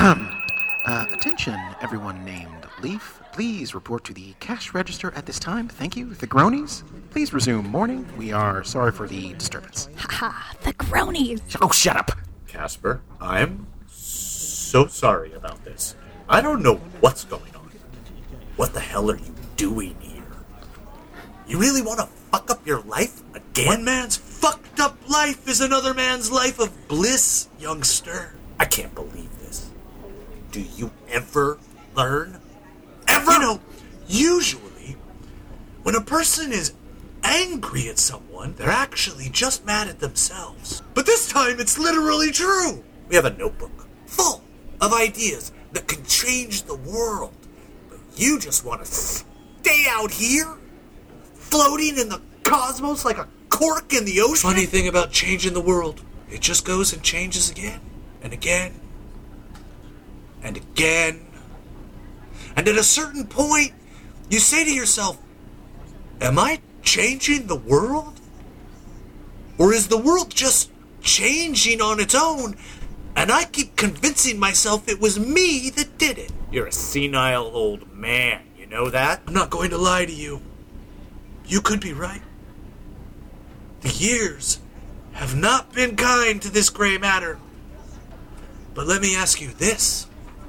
S6: uh, attention, everyone named Leaf. Please report to the cash register at this time. Thank you. Thigronies, please resume mourning. We are sorry for the disturbance.
S4: Ha, the Gronies.
S6: Oh, shut up.
S5: Casper, I'm so sorry about this. I don't know what's going on. What the hell are you doing here? You really want to fuck up your life again? One man's fucked up life is another man's life of bliss, youngster. I can't believe this. Do you ever learn? Ever? You know, usually, when a person is angry at someone, they're actually just mad at themselves. But this time, it's literally true. We have a notebook full of ideas that can change the world. But you just want to stay out here, floating in the cosmos like a cork in the ocean. Funny thing about changing the world, it just goes and changes again, and again, and again. And at a certain point, you say to yourself, am I changing the world? Or is the world just changing on its own, and I keep convincing myself it was me that did it? You're a senile old man, you know that? I'm not going to lie to you. You could be right. The years have not been kind to this gray matter. But let me ask you this.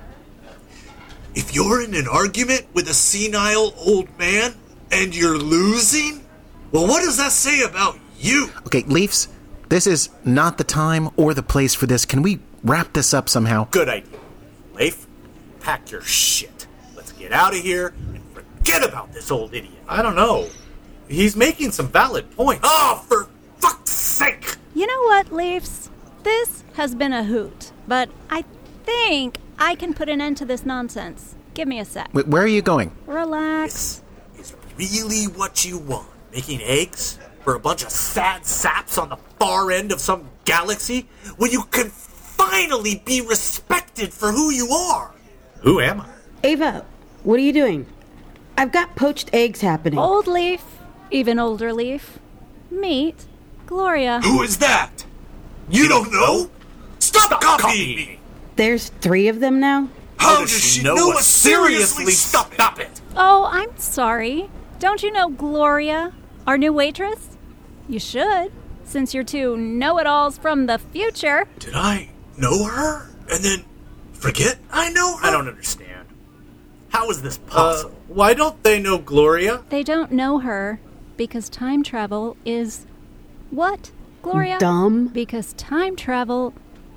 S5: If you're in an argument with a senile old man and you're losing, well, what does that say about you?
S6: Okay, Leafs, this is not the time or the place for this. Can we wrap this up somehow?
S5: Good idea. Leif. Pack your shit. Let's get out of here and forget about this old idiot. I don't know. He's making some valid points. Oh, for fuck's sake!
S4: You know what, Leafs? This has been a hoot, but I think I can put an end to this nonsense. Give me a sec.
S6: Wait, where are you going?
S4: Relax.
S5: This is really what you want? Making eggs for a bunch of sad saps on the far end of some galaxy when you can finally be respected for who you are? Who am I?
S3: Ava, what are you doing? I've got poached eggs happening.
S4: Old Leaf, even older Leaf. Meet Gloria.
S5: Who is that? You don't know? Stop, Stop copying me!
S3: There's three of them now?
S5: How, How does, does she know, know us? Seriously, stop, stop it!
S4: Oh, I'm sorry. Don't you know Gloria, our new waitress? You should, since you're two know-it-alls from the future.
S5: Did I know her? And then forget I know her? I don't understand. How is this possible? Uh, why don't they know Gloria?
S4: They don't know her because time travel is... What, Gloria?
S3: Dumb.
S4: Because time travel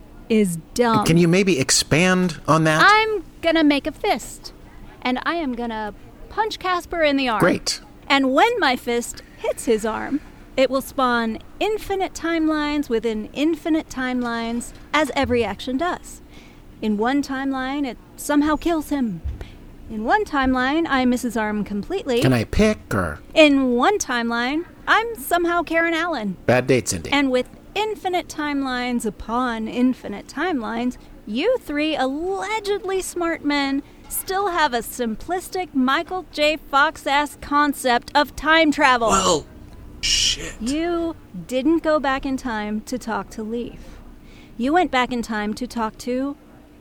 S4: is dumb.
S6: Can you maybe expand on that?
S4: I'm gonna make a fist, and I am gonna punch Casper in the arm.
S6: Great.
S4: And when my fist hits his arm, it will spawn infinite timelines within infinite timelines, as every action does. In one timeline, it somehow kills him. In one timeline, I miss his arm completely.
S6: Can I pick, or...?
S4: In one timeline, I'm somehow Karen Allen.
S6: Bad date, Cindy.
S4: And with infinite timelines upon infinite timelines, you three allegedly smart men still have a simplistic Michael J. Fox-ass concept of time travel.
S5: Well, shit.
S4: You didn't go back in time to talk to Leaf. You went back in time to talk to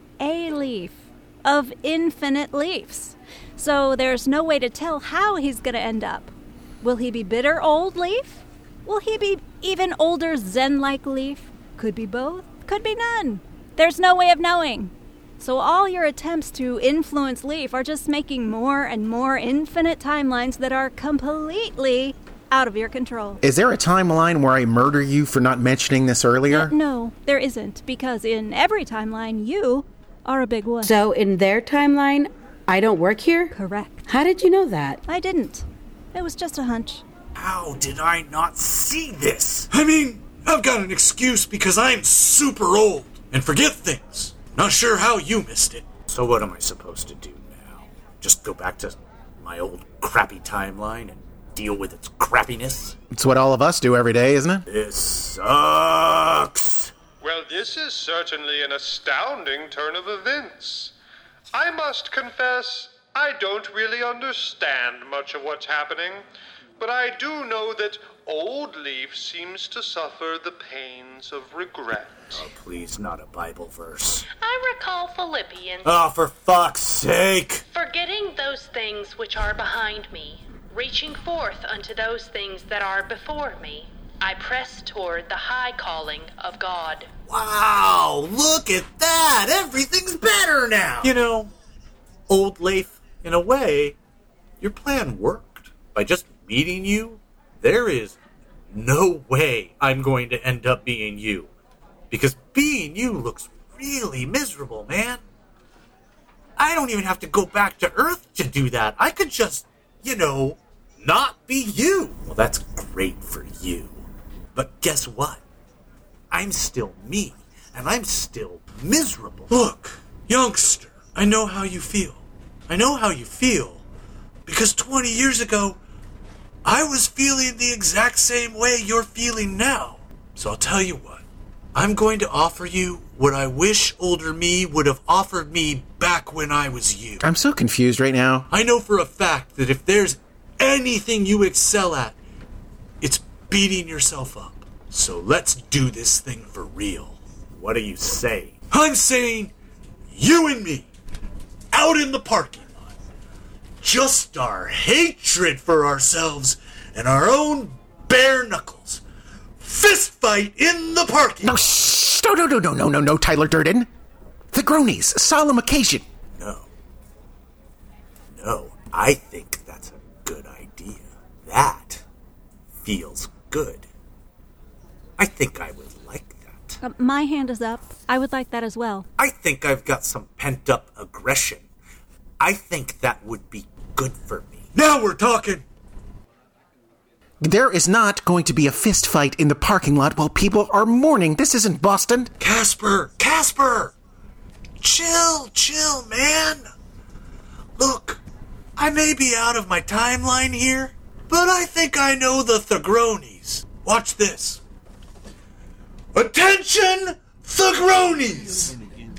S4: a Leaf of infinite Leafs. So there's no way to tell how he's going to end up. Will he be bitter old Leaf? Will he be even older Zen-like Leaf? Could be both, could be none. There's no way of knowing. So all your attempts to influence Leaf are just making more and more infinite timelines that are completely out of your control.
S6: Is there a timeline where I murder you for not mentioning this earlier?
S4: Uh, no, there isn't, because in every timeline, you are a big one.
S3: So in their timeline, I don't work here?
S4: Correct.
S3: How did you know that?
S4: I didn't. It was just a hunch.
S5: How did I not see this? I mean, I've got an excuse because I'm super old and forget things. Not sure how you missed it. So what am I supposed to do now? Just go back to my old crappy timeline and deal with its crappiness?
S6: It's what all of us do every day, isn't it?
S5: This sucks.
S7: Well, this is certainly an astounding turn of events. I must confess, I don't really understand much of what's happening, but I do know that Old Leaf seems to suffer the pains of regret.
S5: Oh, please, not a Bible verse.
S8: I recall Philippians.
S5: Oh, for fuck's sake!
S8: Forgetting those things which are behind me, reaching forth unto those things that are before me, I press toward the high calling of God.
S5: Wow, look at that! Everything's better now! You know, Old Leif, in a way, your plan worked. By just meeting you, there is no way I'm going to end up being you. Because being you looks really miserable, man. I don't even have to go back to Earth to do that. I could just, you know, not be you. Well, that's great for you. But guess what? I'm still me, and I'm still miserable. Look, youngster, I know how you feel. I know how you feel. Because twenty years ago, I was feeling the exact same way you're feeling now. So I'll tell you what. I'm going to offer you what I wish older me would have offered me back when I was you.
S6: I'm so confused right now.
S5: I know for a fact that if there's anything you excel at, it's beating yourself up. So let's do this thing for real. What are you saying? I'm saying you and me, out in the parking lot, just our hatred for ourselves and our own bare knuckles. Fist fight in the parking lot.
S6: No, shh, no, no, no, no, no, no, no, Tyler Durden. The Gronies, solemn occasion.
S5: No. No, I think that's a good idea. That feels good. I think I would like that. that?
S4: Uh, my hand is up. I would like that as well.
S5: I think I've got some pent-up aggression. I think that would be good for me. Now we're talking!
S6: There is not going to be a fist fight in the parking lot while people are mourning. This isn't Boston.
S5: Casper! Casper! Chill, chill, man! Look, I may be out of my timeline here, but I think I know the Thagronis. Watch this. Attention, Thagronis!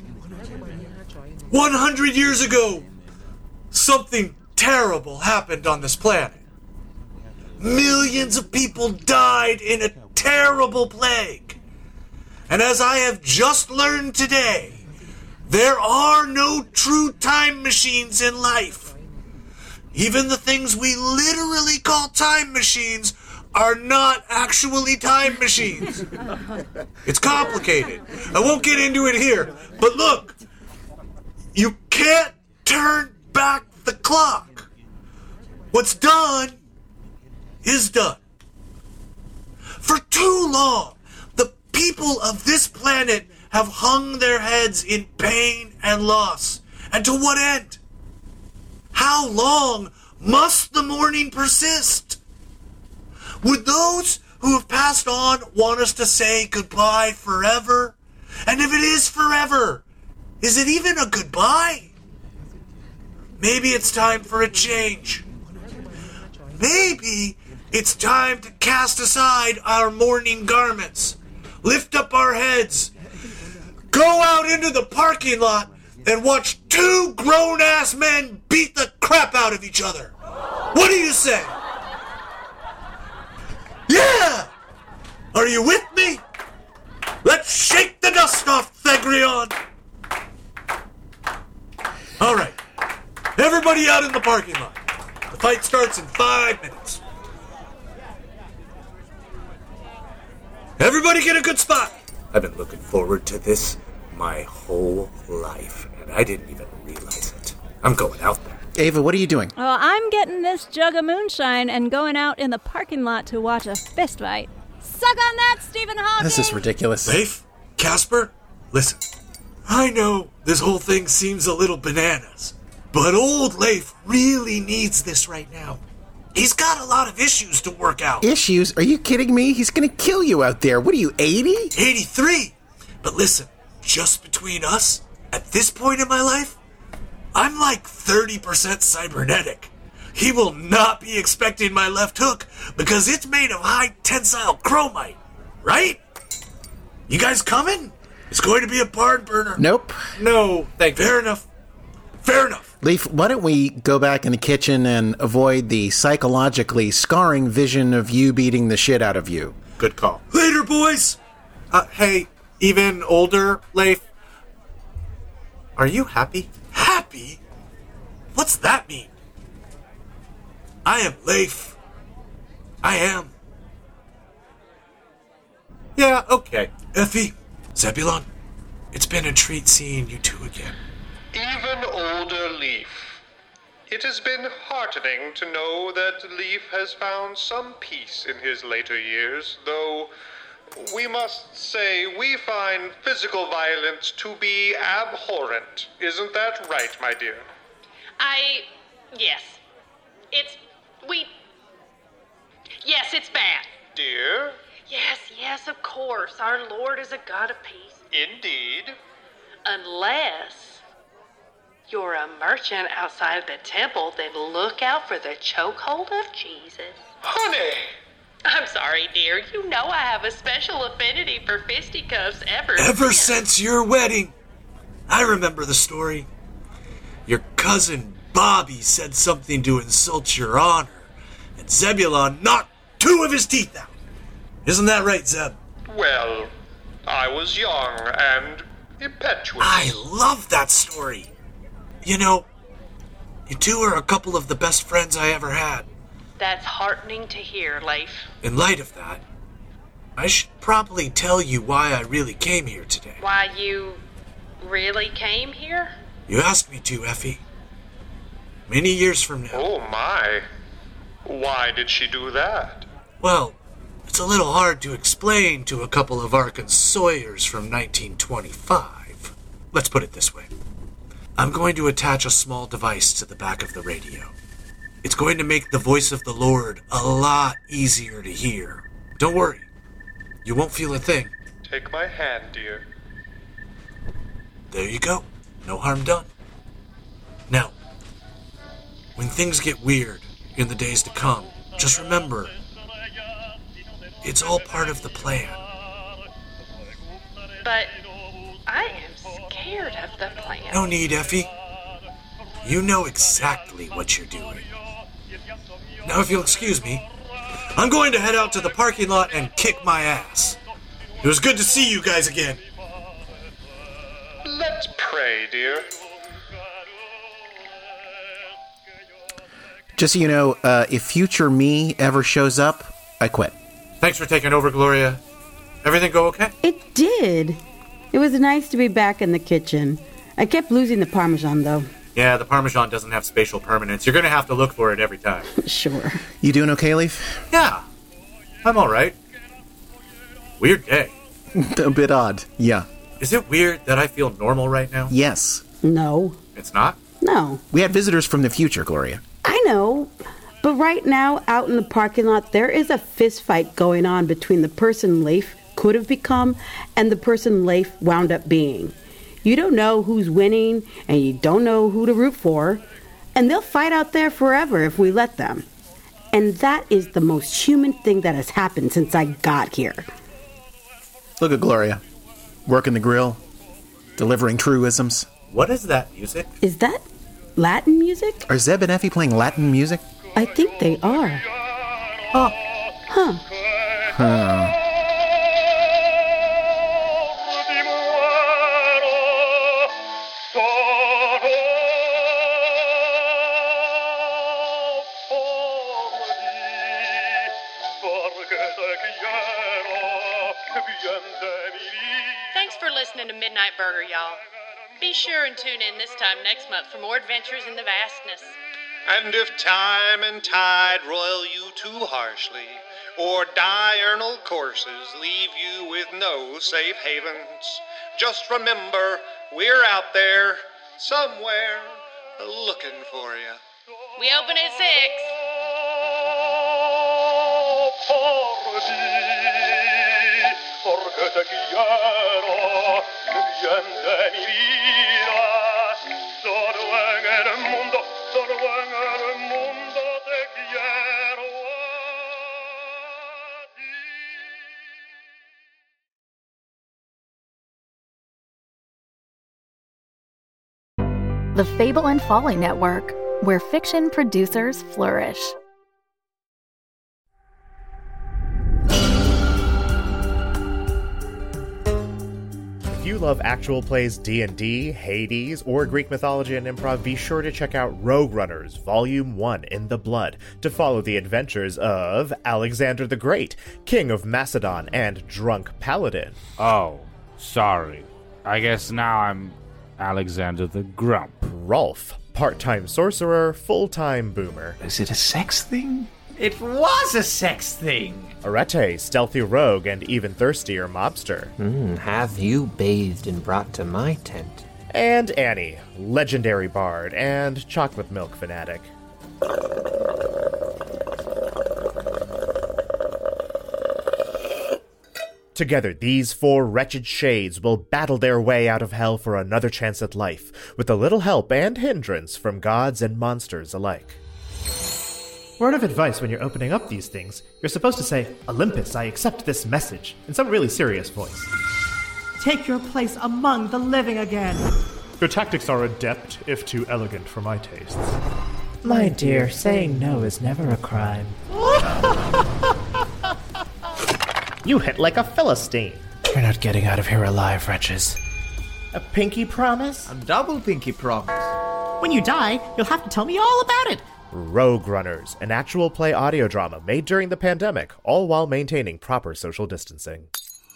S5: one hundred years ago, something terrible happened on this planet. Millions of people died in a terrible plague. And as I have just learned today, there are no true time machines in life. Even the things we literally call time machines are not actually time machines. It's complicated. I won't get into it here. But look, you can't turn back the clock. What's done is done. For too long, the people of this planet have hung their heads in pain and loss. And to what end? How long must the mourning persist? Would those who have passed on want us to say goodbye forever? And if it is forever, is it even a goodbye? Maybe it's time for a change. Maybe it's time to cast aside our mourning garments, lift up our heads, go out into the parking lot, and watch two grown-ass men beat the crap out of each other. What do you say? Yeah! Are you with me? Let's shake the dust off, Thegrion! All right. Everybody out in the parking lot. The fight starts in five minutes. Everybody get a good spot. I've been looking forward to this my whole life, and I didn't even realize it. I'm going out there.
S6: Ava, what are you doing?
S4: Well, I'm getting this jug of moonshine and going out in the parking lot to watch a fist fight. Suck on that, Stephen Hawking!
S6: This is ridiculous.
S5: Leif, Casper, listen. I know this whole thing seems a little bananas, but old Leif really needs this right now. He's got a lot of issues to work out.
S6: Issues? Are you kidding me? He's gonna kill you out there. What are you, eighty?
S5: eighty-three! But listen, just between us, at this point in my life, I'm like thirty percent cybernetic. He will not be expecting my left hook because it's made of high tensile chromite, right? You guys coming? It's going to be a barn burner.
S6: Nope.
S5: No, thank you. Fair enough. Fair enough.
S6: Leif, why don't we go back in the kitchen and avoid the psychologically scarring vision of you beating the shit out of you?
S5: Good call. Later, boys! Uh, hey, even older Leif, are you happy? Happy? What's that mean? I am Leif. I am. Yeah, okay. Effie, Zebulon, it's been a treat seeing you two again.
S7: Even older Leif. It has been heartening to know that Leif has found some peace in his later years, though we must say we find physical violence to be abhorrent. Isn't that right, my dear?
S8: I... yes. It's... we... yes, it's bad.
S7: Dear?
S8: Yes, yes, of course. Our Lord is a God of peace.
S7: Indeed.
S8: Unless you're a merchant outside of the temple, then look out for the chokehold of Jesus.
S7: Honey!
S8: I'm sorry, dear. You know I have a special affinity for fisticuffs ever
S5: Ever since your wedding. I remember the story. Your cousin Bobby said something to insult your honor, and Zebulon knocked two of his teeth out. Isn't that right, Zeb?
S7: Well, I was young and impetuous.
S5: I love that story. You know, you two are a couple of the best friends I ever had.
S8: That's heartening to hear, Leif.
S5: In light of that, I should probably tell you why I really came here today.
S8: Why you really came here?
S5: You asked me to, Effie. Many years from now.
S7: Oh, my. Why did she do that?
S5: Well, It's a little hard to explain to a couple of Arkansawyers from nineteen twenty-five. Let's put it this way. I'm going to attach a small device to the back of the radio. It's going to make the voice of the Lord a lot easier to hear. Don't worry. You won't feel a thing.
S7: Take my hand, dear.
S5: There you go. No harm done. Now, when things get weird in the days to come, just remember, it's all part of the plan.
S8: But I am scared of the plan.
S5: No need, Effie. You know exactly what you're doing. Now, if you'll excuse me, I'm going to head out to the parking lot and kick my ass. It was good to see you guys again.
S7: Let's pray, dear.
S6: Just so you know, uh, if future me ever shows up, I quit.
S5: Thanks for taking over, Gloria. Everything go okay?
S3: It did. It was nice to be back in the kitchen. I kept losing the Parmesan, though.
S5: Yeah, the Parmesan doesn't have spatial permanence. You're going to have to look for it every time.
S3: Sure.
S6: You doing okay, Leaf?
S5: Yeah, I'm all right. Weird day.
S6: A bit odd, yeah.
S5: Is it weird that I feel normal right now?
S6: Yes.
S3: No.
S5: It's not?
S3: No.
S6: We had visitors from the future, Gloria.
S3: I know. But right now, out in the parking lot, there is a fist fight going on between the person Leif could have become and the person Leif wound up being. You don't know who's winning, and you don't know who to root for, and they'll fight out there forever if we let them. And that is the most human thing that has happened since I got here.
S6: Look at Gloria. Working the grill. Delivering truisms.
S5: What is that music?
S3: Is that Latin music?
S6: Are Zeb and Effie playing Latin music?
S3: I think they are.
S6: Oh.
S3: Huh.
S6: Huh.
S8: Thanks for listening to Midnight Burger, y'all. Be sure and tune in this time next month for more adventures in the vastness.
S7: And if time and tide roil you too harshly, or diurnal courses leave you with no safe havens, just remember, we're out there, somewhere, looking for you.
S8: We open at six.
S7: Porque te quiero, bien de mi vida, solo en el mundo, solo en el mundo te quiero a ti.
S1: The Fable and Folly Network, where fiction producers flourish.
S11: If you love actual plays D and D, Hades, or Greek mythology and improv, be sure to check out Rogue Runners, Volume one in the Blood, to follow the adventures of Alexander the Great, King of Macedon and Drunk Paladin.
S12: Oh, sorry. I guess now I'm Alexander the Grump.
S11: Rolf, part-time sorcerer, full-time boomer.
S13: Is it a sex thing? It was a sex thing!
S11: Arete, stealthy rogue and even thirstier mobster.
S14: Mm, have you bathed and brought to my tent?
S11: And Annie, legendary bard and chocolate milk fanatic. Together, these four wretched shades will battle their way out of hell for another chance at life, with a little help and hindrance from gods and monsters alike.
S15: Word of advice when you're opening up these things, you're supposed to say, Olympus, I accept this message, in some really serious voice.
S16: Take your place among the living again.
S15: Your tactics are adept, if too elegant for my tastes.
S17: My dear, saying no is never a crime.
S11: You hit like a Philistine.
S17: You're not getting out of here alive, wretches.
S15: A pinky promise?
S13: A double pinky promise.
S16: When you die, you'll have to tell me all about it.
S11: Rogue Runners, an actual play audio drama made during the pandemic, all while maintaining proper social distancing.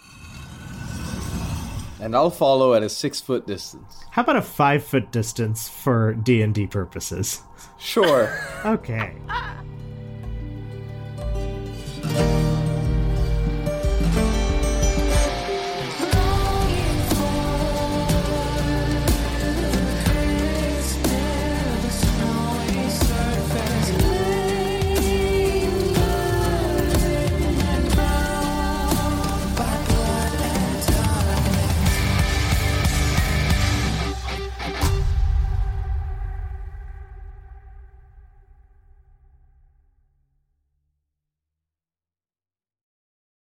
S18: And I'll follow at a six-foot distance.
S15: How about a five-foot distance for D and D purposes?
S18: Sure.
S15: Okay.